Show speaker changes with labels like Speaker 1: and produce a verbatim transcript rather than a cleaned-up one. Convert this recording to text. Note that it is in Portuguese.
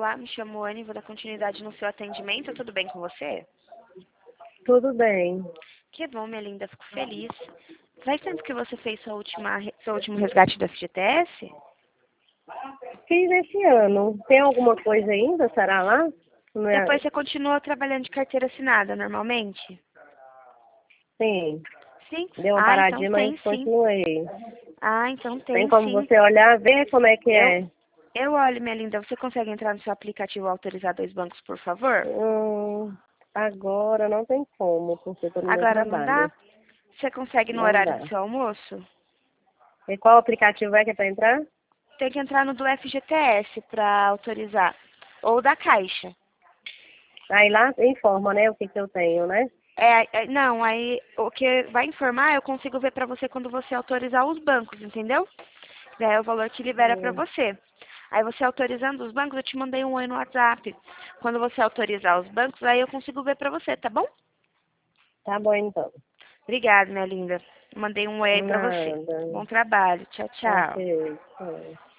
Speaker 1: Olá, me chamo Anne, vou dar continuidade no seu atendimento. Tudo bem com você?
Speaker 2: Tudo bem.
Speaker 1: Que bom, minha linda, fico feliz. Faz tempo que você fez sua última, seu último resgate do F G T S?
Speaker 2: Fiz esse ano. Tem alguma coisa ainda, será lá? Não é...
Speaker 1: Depois você continua trabalhando de carteira assinada, normalmente?
Speaker 2: Sim.
Speaker 1: Sim?
Speaker 2: Deu uma
Speaker 1: Ah, então
Speaker 2: paradinha, mas
Speaker 1: tem sim.
Speaker 2: continuei.
Speaker 1: Ah, então
Speaker 2: Tem
Speaker 1: tem
Speaker 2: como
Speaker 1: sim.
Speaker 2: você olhar, ver como é que
Speaker 1: Eu,
Speaker 2: é?
Speaker 1: eu olho, minha linda. Você consegue entrar no seu aplicativo Autorizar Dois Bancos, por favor?
Speaker 2: Hum, agora não tem como, porque estou no meu
Speaker 1: Agora não dá?
Speaker 2: trabalho.
Speaker 1: Você consegue no
Speaker 2: Não
Speaker 1: horário
Speaker 2: dá.
Speaker 1: do seu almoço?
Speaker 2: E qual aplicativo é que é para entrar?
Speaker 1: Tem que entrar no do F G T S para autorizar. Ou da Caixa.
Speaker 2: Aí lá informa, né, o que que eu tenho, né?
Speaker 1: É, é, não, aí o que vai informar eu consigo ver pra você quando você autorizar os bancos, entendeu? Daí é o valor que libera pra
Speaker 2: Hum,
Speaker 1: você. Aí você autorizando os bancos, eu te mandei um oi no WhatsApp. Quando você autorizar os bancos, aí eu consigo ver pra você, tá bom?
Speaker 2: tá bom então.
Speaker 1: Obrigada, minha linda. Mandei um oi aí pra você.
Speaker 2: Nada.
Speaker 1: Bom trabalho. Tchau,
Speaker 2: Ok.
Speaker 1: tchau.
Speaker 2: Tá.